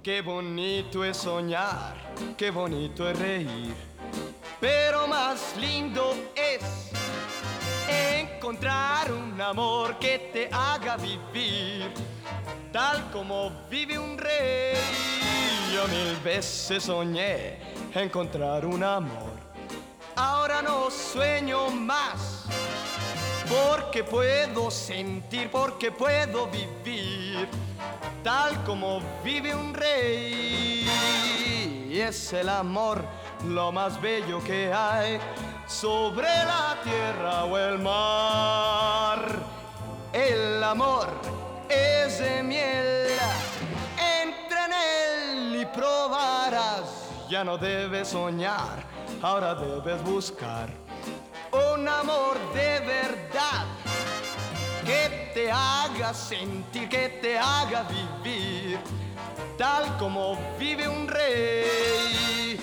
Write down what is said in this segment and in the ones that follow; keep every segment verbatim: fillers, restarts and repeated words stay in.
Qué bonito es soñar, qué bonito es reír, pero más lindo es encontrar un amor que te haga vivir tal como vive un rey. Yo mil veces soñé encontrar un amor, ahora no sueño más, porque puedo sentir, porque puedo vivir tal como vive un rey. Y es el amor lo más bello que hay sobre la tierra o el mar. El amor es de miel, entra en él y probarás. Ya no debes soñar, ahora debes buscar un amor de verdad que te haga sentir, que te haga vivir tal como vive un rey.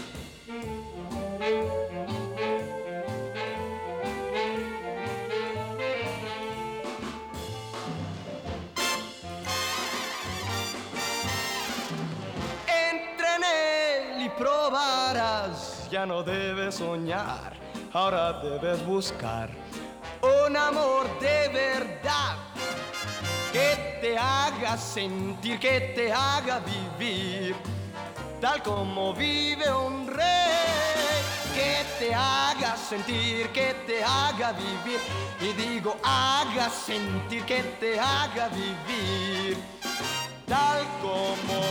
Entra en él y probarás, ya no debes soñar, ahora debes buscar un amor de verdad que te haga sentir, que te haga vivir tal como vive un rey, que te haga sentir, que te haga vivir, y digo haga sentir, que te haga vivir tal como